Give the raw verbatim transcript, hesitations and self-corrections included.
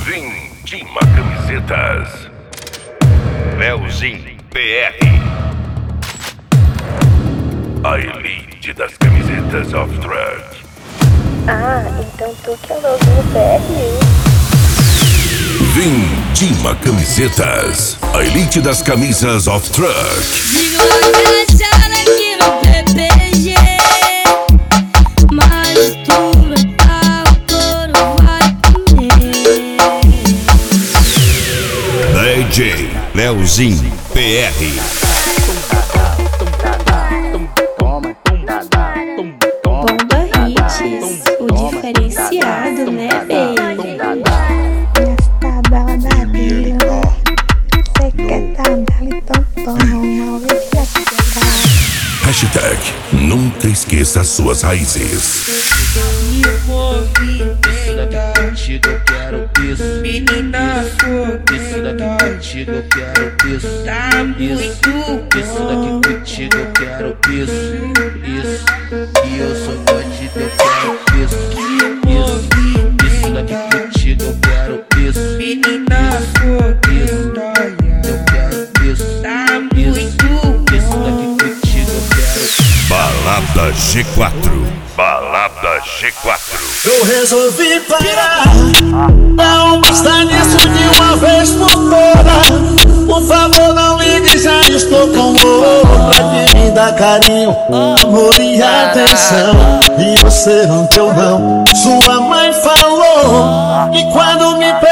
Vindima Camisetas. Leozinho P R. A elite das camisetas off-track. Ah, então tu que é o Leozinho P R. Vindima Camisetas. A elite das camisas off-track. D J Leozinho P R. Bomba Hits, o diferenciado, né, baby? Essa bala da vida, você quer tá bela, então toma uma outra. Hashtag nunca esqueça suas raízes. Me movimenta contigo, eu quero isso. Menina, isso daqui contigo, eu quero isso. Tá muito isso daqui contigo, eu quero isso. Isso, e eu sou bandido, eu quero isso. Isso, isso daqui contigo, eu quero isso. Menina, isso, eu quero isso. Tá muito isso daqui contigo, eu quero. Balada G quatro. Balada G quatro. Eu resolvi parar. Não está nisso de uma vez por todas. Por favor, não ligue, já estou com outra que me dá carinho, amor e atenção. E você não deu não. Sua mãe falou que quando me